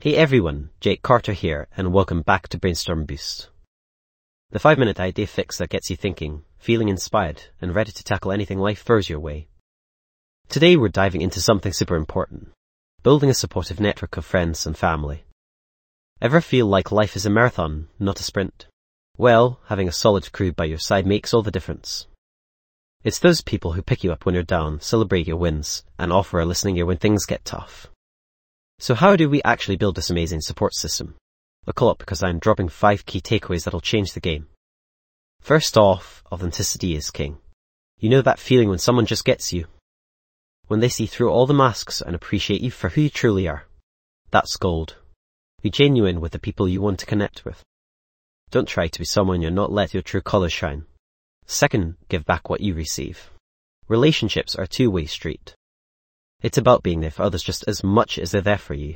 Hey everyone, Jake Carter here, and welcome back to Brainstorm Boost. The 5-minute idea fix that gets you thinking, feeling inspired, and ready to tackle anything life throws your way. Today we're diving into something super important, building a supportive network of friends and family. Ever feel like life is a marathon, not a sprint? Well, having a solid crew by your side makes all the difference. It's those people who pick you up when you're down, celebrate your wins, and offer a listening ear when things get tough. So how do we actually build this amazing support system? Buckle up because I'm dropping 5 key takeaways that'll change the game. First off, authenticity is king. You know that feeling when someone just gets you? When they see through all the masks and appreciate you for who you truly are. That's gold. Be genuine with the people you want to connect with. Don't try to be someone you're not, let your true colors shine. Second, give back what you receive. Relationships are a two-way street. It's about being there for others just as much as they're there for you.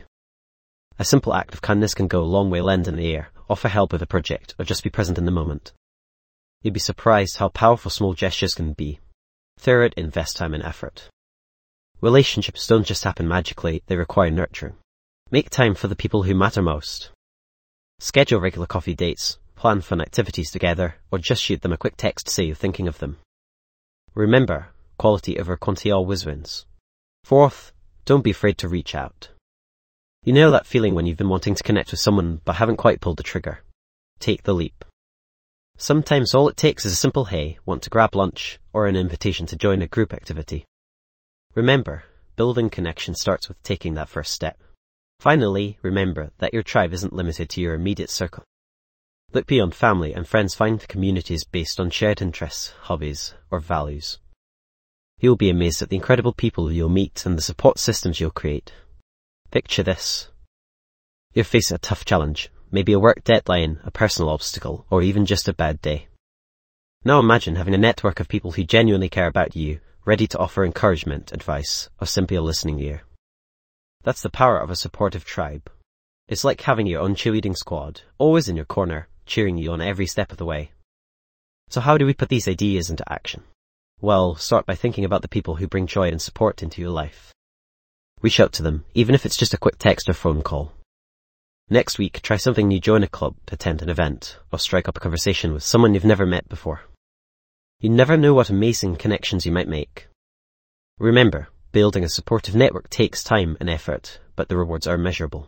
A simple act of kindness can go a long way. Lend in the air, offer help with a project, or just be present in the moment. You'd be surprised how powerful small gestures can be. Third, invest time and effort. Relationships don't just happen magically, they require nurturing. Make time for the people who matter most. Schedule regular coffee dates, plan fun activities together, or just shoot them a quick text to say you're thinking of them. Remember, quality over quantity always wins. Fourth, don't be afraid to reach out. You know that feeling when you've been wanting to connect with someone but haven't quite pulled the trigger? Take the leap. Sometimes all it takes is a simple "hey, want to grab lunch?" or an invitation to join a group activity. Remember, building connection starts with taking that first step. Finally, remember that your tribe isn't limited to your immediate circle. Look beyond family and friends, find communities based on shared interests, hobbies, or values. You'll be amazed at the incredible people you'll meet and the support systems you'll create. Picture this. You're facing a tough challenge, maybe a work deadline, a personal obstacle, or even just a bad day. Now imagine having a network of people who genuinely care about you, ready to offer encouragement, advice, or simply a listening ear. That's the power of a supportive tribe. It's like having your own cheerleading squad, always in your corner, cheering you on every step of the way. So how do we put these ideas into action? Well, start by thinking about the people who bring joy and support into your life. Reach out to them, even if it's just a quick text or phone call. Next week, try something new. Join a club, attend an event, or strike up a conversation with someone you've never met before. You never know what amazing connections you might make. Remember, building a supportive network takes time and effort, but the rewards are measurable.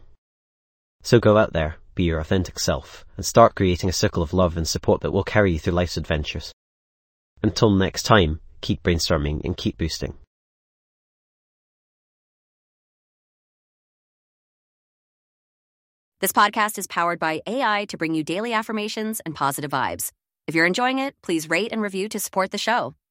So go out there, be your authentic self, and start creating a circle of love and support that will carry you through life's adventures. Until next time, keep brainstorming and keep boosting. This podcast is powered by AI to bring you daily affirmations and positive vibes. If you're enjoying it, please rate and review to support the show.